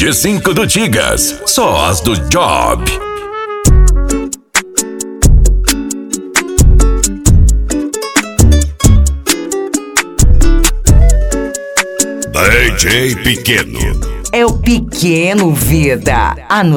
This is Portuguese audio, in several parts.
G5 do Tigas, só as do Job. DJ Pequeno. É o Pequeno, vida.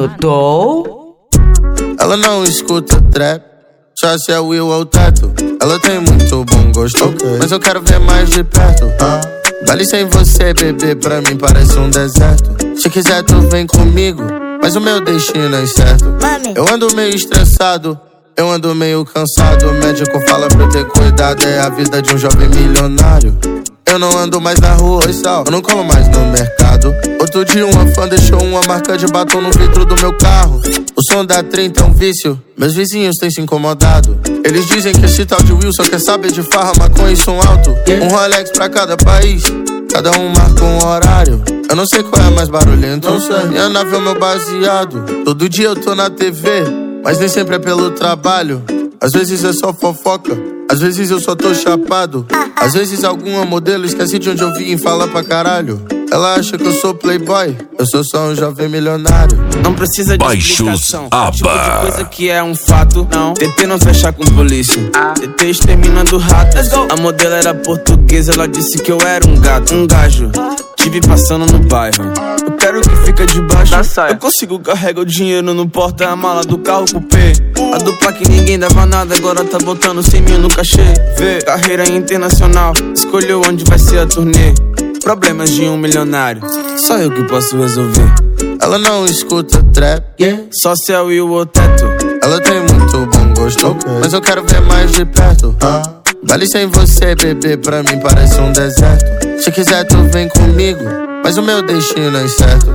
Anotou? Ela não escuta trap, só se é o Will ou teto. Ela tem muito bom gosto, mas eu quero ver mais de perto. Vale sem você, bebê, pra mim parece um deserto. Se quiser tu vem comigo, mas o meu destino é incerto. Eu ando meio estressado, eu ando meio cansado. O médico fala pra eu ter cuidado, é a vida de um jovem milionário. Eu não ando mais na rua, eu não colo mais no mercado. Outro dia uma fã deixou uma marca de batom no vidro do meu carro. O som da 30 é um vício, meus vizinhos têm se incomodado. Eles dizem que esse tal de Will só quer saber de farra, maconha e som alto. Um Rolex pra cada país, cada um marca um horário. Eu não sei qual é mais barulhento, minha nave é o meu baseado. Todo dia eu tô na TV, mas nem sempre é pelo trabalho. Às vezes é só fofoca, às vezes eu só tô chapado. Às vezes alguma modelo esquece de onde eu vim e fala pra caralho. Ela acha que eu sou playboy, eu sou só um jovem milionário. Não precisa de Baixos explicação, aba. tipo de coisa que é um fato. Não, tentei não fechar com polícia, tentei exterminando ratos. A modelo era portuguesa, ela disse que eu era um gato, um gajo. Tive passando no bairro, eu quero que fica debaixo. Eu consigo carregar o dinheiro no porta-mala do carro cupê. A dupla que ninguém dava nada, agora tá botando 100 mil no cachê. Vê, carreira internacional, escolheu onde vai ser a turnê. Problemas de um milionário, só eu que posso resolver. Ela não escuta trap, só se é o Will ou teto. ela tem muito bom gosto, mas eu quero ver mais de perto. Vale sem você, bebê, pra mim parece um deserto. Se quiser tu vem comigo, mas o meu destino é incerto.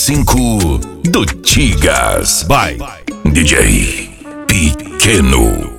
G5 do Tigas. By DJ Pequeno.